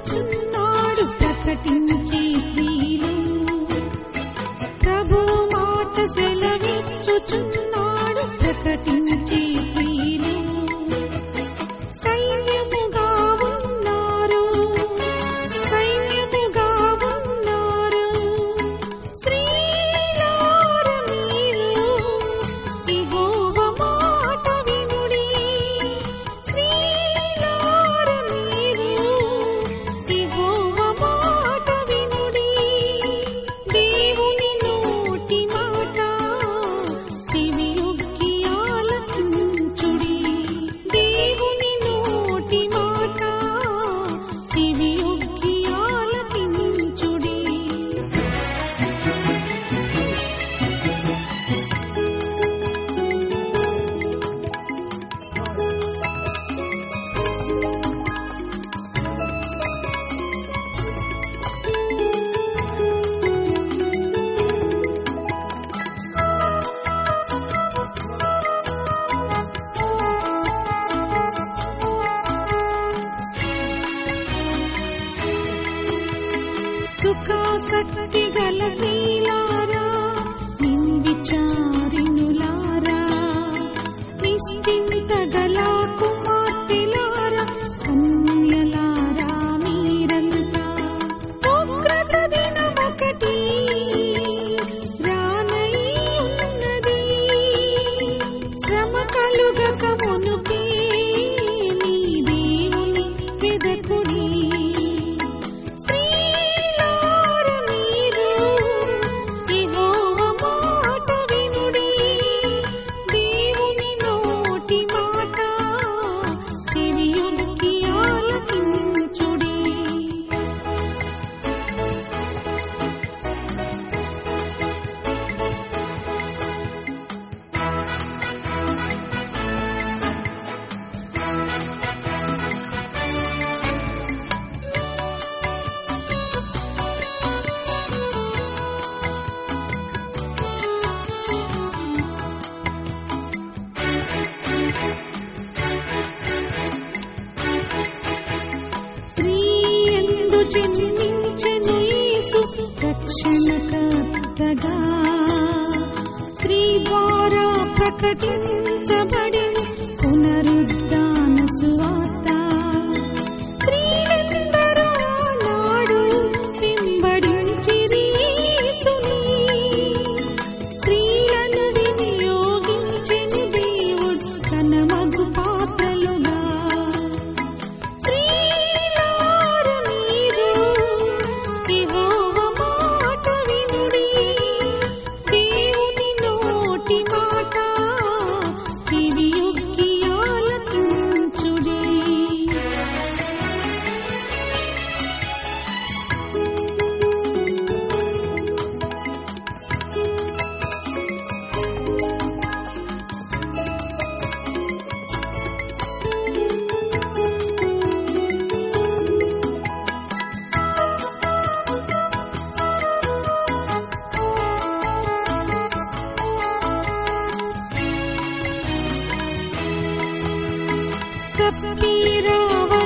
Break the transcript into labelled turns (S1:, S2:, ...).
S1: వచ్చుచున్నాడు ప్రకటించి శ్రీలు. ప్రభు మాట సెలవిచ్చుచున్నాడు ప్రకటించి శ్రీలు. సైన్యముగా ఉన్నారు, సైన్యముగా ఉన్నారు స్త్రీలార మీరు. యెహోవా మాట వినుడి, స్త్రీలార మీరు. యెహోవా మాట వినుడి. దేవుని నోటి మాట చెవియొగ్గి ఆలకించుడి. దేవుని నోటి మాట చెవియొగ్గి ఆలకించుడి. సుఖాసక్తి గల స్త్రీలారా, నిర్విచారిణులారా, నిశ్చింత గల కుమార్తెలారా, కన్యలారా మీరంతా. ఉగ్రత దినమొకటి రానై ఉన్నది, శ్రమ కలుగక మునుపే నీ దేవుని వెదకుడి. స్త్రీలార మీరు, యెహోవా మాట వినుడి. దేవుని నోటి మాట చెవియొగ్గి ఆలకించుడి. స్త్రీయందు జన్మించెను యేసు రక్షణకర్తగా. స్త్రీ ద్వారా ప్రకటించబడిన పునరుద్ధాన సువార్త. స్త్రీలందరూ ఆనాడు వెంబడించిరి యేసుని. స్త్రీలను వినియోగించెను దేవుడు తన మగు పాత్రలుగా. స్త్రీలార మీరు, యెహోవా మాట వినుడి. దేవుని నోటి మాట చెవియొగ్గి ఆలకించుడి. సప్పీరా